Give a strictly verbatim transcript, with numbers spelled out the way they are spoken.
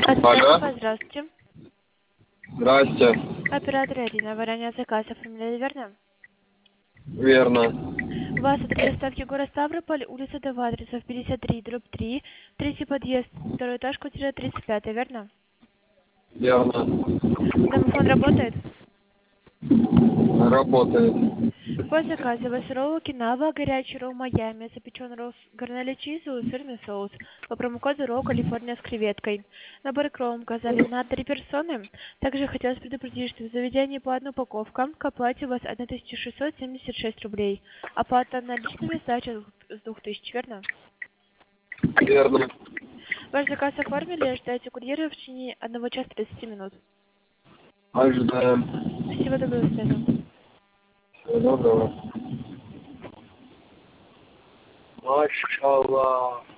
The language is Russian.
Алло. Здравствуйте. Здрасте. Оператор Ирина, вариант заказ оформляли, верно? Верно. У вас адрес доставки город Ставрополь, улица Дова, адресов пятьдесят три, дробь три, третий подъезд, второй этаж, квартира тридцать пять, верно? Верно. Домофон работает? Работает. По заказу у вас роллы Кинава, горячий ролл Майами, запеченный ролл с горнелли чизу и сырный соус. По промокоду ролл Калифорния с креветкой. Набор кром указали на три персоны. Также хотелось предупредить, что в заведении по одной упаковке к оплате у вас тысяча шестьсот семьдесят шесть рублей. Оплата наличными, сдача с двух тысяч, верно? Верно. Ваш заказ оформили, ждайте курьера в течение одного часа тридцати минут. Ожидаем. Всего доброго, до свидания. Всего доброго. Машаллах.